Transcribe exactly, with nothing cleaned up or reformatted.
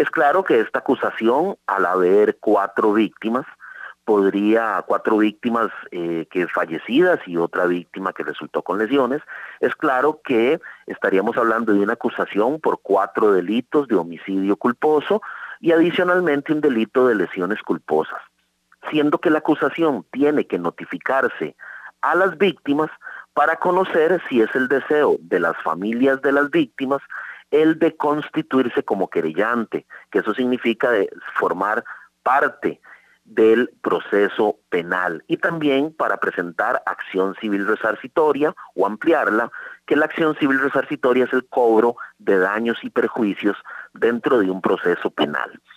Es claro que esta acusación, al haber cuatro víctimas, podría, cuatro víctimas eh, que fallecidas y otra víctima que resultó con lesiones, es claro que estaríamos hablando de una acusación por cuatro delitos de homicidio culposo y adicionalmente un delito de lesiones culposas, siendo que la acusación tiene que notificarse a las víctimas para conocer si es el deseo de las familias de las víctimas el de constituirse como querellante, que eso significa de formar parte del proceso penal, y también para presentar acción civil resarcitoria o ampliarla, que la acción civil resarcitoria es el cobro de daños y perjuicios dentro de un proceso penal.